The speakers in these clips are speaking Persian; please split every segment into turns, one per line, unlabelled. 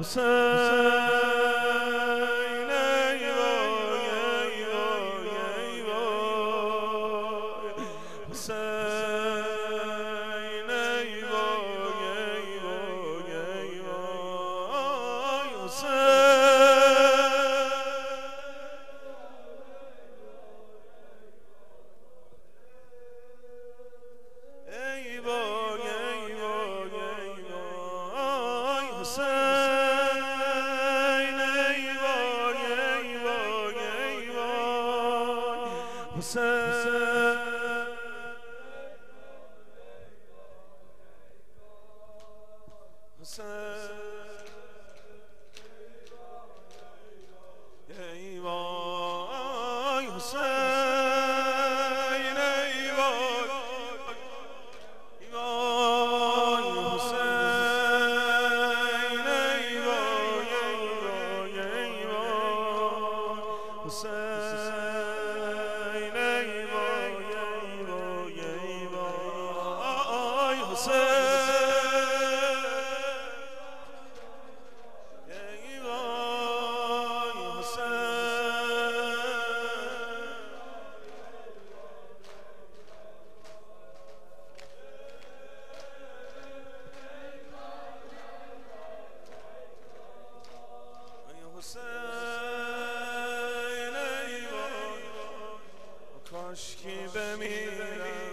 کاشکی بمیرم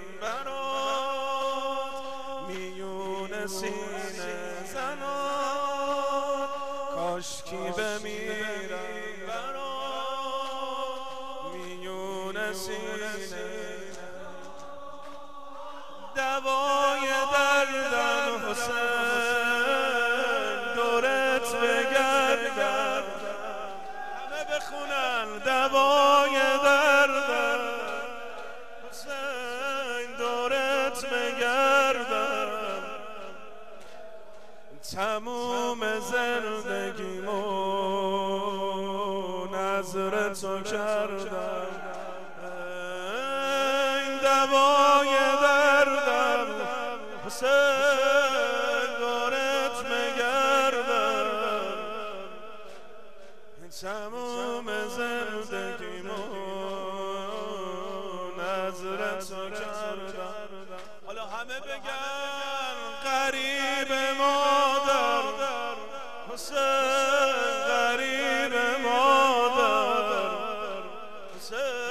برات میون سینه زنان، کاشکی بمیرم برات میون سینه، دوای دردم حسین دورت بگردم، همه بخونن دوای دردم حسین دورت بگردم، تموم زندگیمو نظر تو کردم، این دوای دردم حسین دورت بگردم، تموم زندگیمو نظر تو کردم. حالا همه بگن غریب مادر حسین، غریب مادر حسین،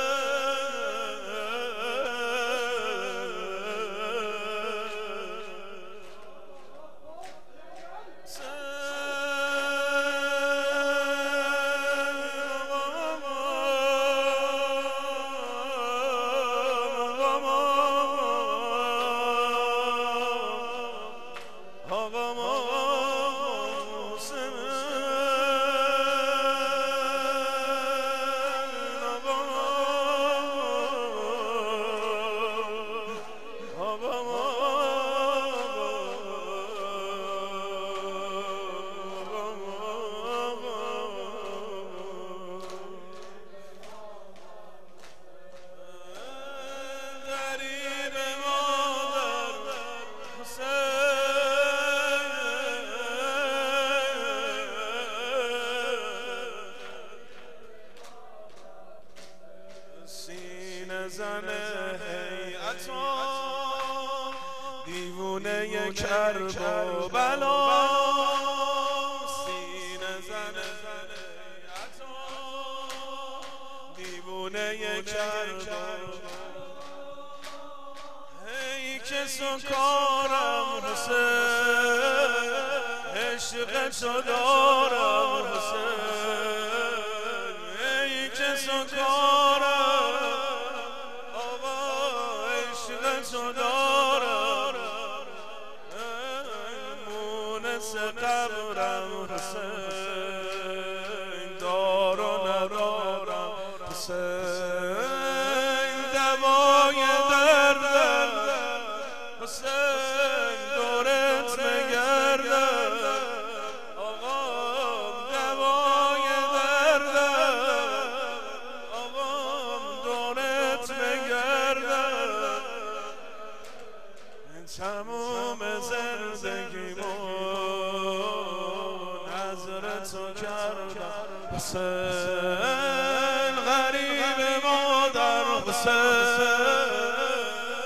زنه هیئتا دیوونه کرب و بلا، سینه زنه هیئتا دیوونه کرب و ای که سکارم حسین، عشق تو دارم حسین، ای که سکارم تو دارم، مونس قبرم حسین، دار و ندارم حسین، دوای دردم حسین دورت بگردم، آقام دوای دردم، آقام دورت بگردم، تموم زندگیمو تو کردم حسین غریب مادر حسین